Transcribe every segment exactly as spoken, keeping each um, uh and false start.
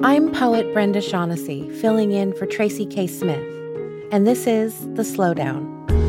I'm poet Brenda Shaughnessy, filling in for Tracy K. Smith, and this is The Slowdown.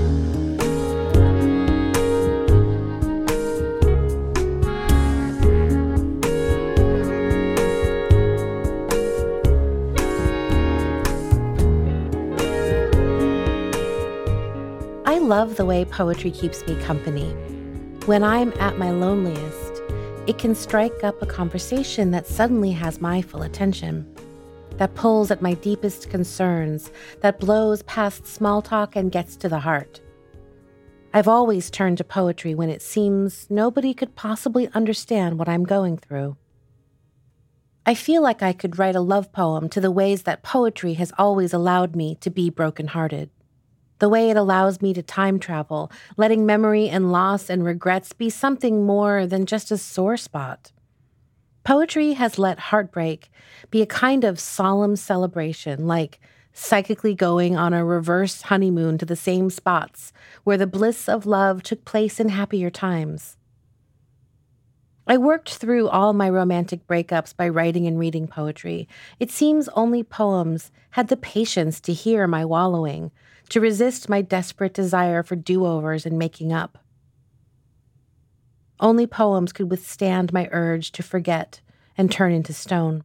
I love the way poetry keeps me company. When I'm at my loneliest, it can strike up a conversation that suddenly has my full attention, that pulls at my deepest concerns, that blows past small talk and gets to the heart. I've always turned to poetry when it seems nobody could possibly understand what I'm going through. I feel like I could write a love poem to the ways that poetry has always allowed me to be brokenhearted. The way it allows me to time travel, letting memory and loss and regrets be something more than just a sore spot. Poetry has let heartbreak be a kind of solemn celebration, like psychically going on a reverse honeymoon to the same spots where the bliss of love took place in happier times. I worked through all my romantic breakups by writing and reading poetry. It seems only poems had the patience to hear my wallowing, to resist my desperate desire for do-overs and making up. Only poems could withstand my urge to forget and turn into stone.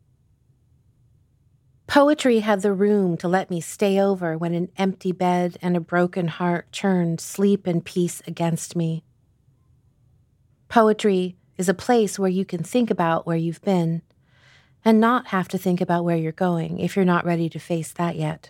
Poetry had the room to let me stay over when an empty bed and a broken heart churned sleep and peace against me. Poetry is a place where you can think about where you've been and not have to think about where you're going if you're not ready to face that yet.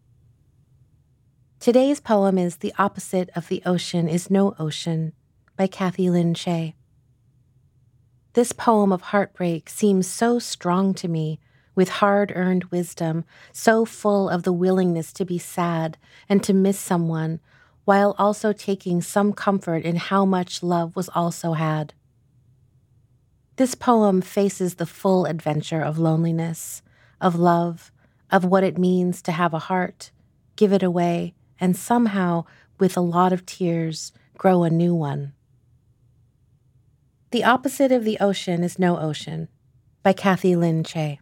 Today's poem is The Opposite of the Ocean is No Ocean by Kathy Lynn Shea. This poem of heartbreak seems so strong to me, with hard-earned wisdom, so full of the willingness to be sad and to miss someone, while also taking some comfort in how much love was also had. This poem faces the full adventure of loneliness, of love, of what it means to have a heart, give it away, and somehow, with a lot of tears, grow a new one. The Opposite of the Ocean is No Ocean by Kathy Lynn Shea.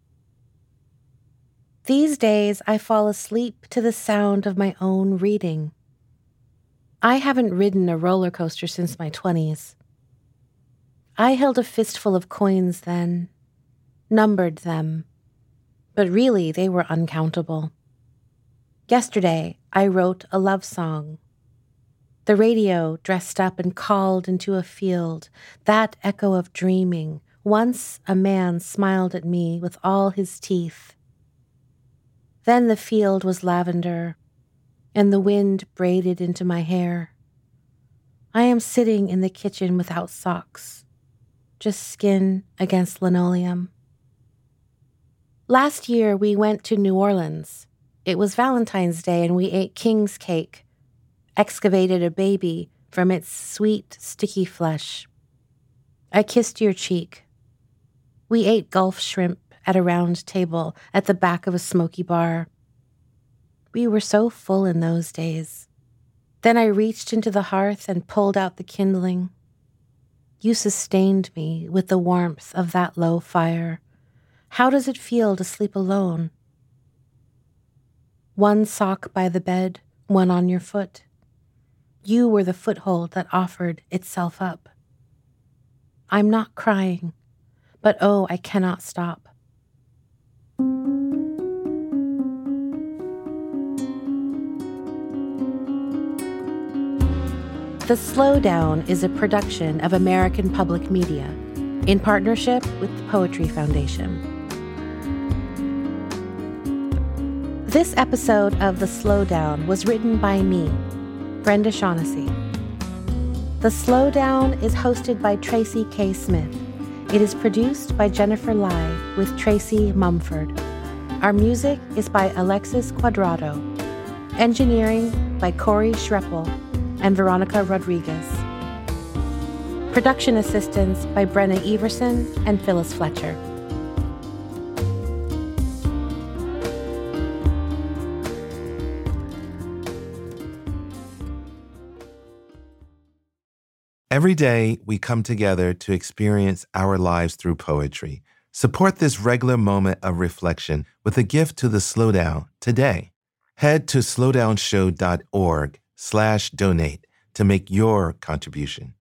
These days, I fall asleep to the sound of my own reading. I haven't ridden a roller coaster since my twenties. I held a fistful of coins then, numbered them, but really they were uncountable. Yesterday, I wrote a love song. The radio dressed up and called into a field, that echo of dreaming. Once a man smiled at me with all his teeth. Then the field was lavender, and the wind braided into my hair. I am sitting in the kitchen without socks, just skin against linoleum. Last year, we went to New Orleans. It was Valentine's Day, and we ate king's cake, excavated a baby from its sweet, sticky flesh. I kissed your cheek. We ate Gulf shrimp at a round table at the back of a smoky bar. We were so full in those days. Then I reached into the hearth and pulled out the kindling. You sustained me with the warmth of that low fire. How does it feel to sleep alone? One sock by the bed, one on your foot. You were the foothold that offered itself up. I'm not crying, but oh, I cannot stop. The Slowdown is a production of American Public Media in partnership with the Poetry Foundation. This episode of The Slowdown was written by me, Brenda Shaughnessy. The Slowdown is hosted by Tracy K. Smith. It is produced by Jennifer Lai with Tracy Mumford. Our music is by Alexis Cuadrado. Engineering by Corey Schreppel and Veronica Rodriguez. Production assistance by Brenna Everson and Phyllis Fletcher. Every day, we come together to experience our lives through poetry. Support this regular moment of reflection with a gift to the Slowdown today. Head to slowdownshow.org slash donate to make your contribution.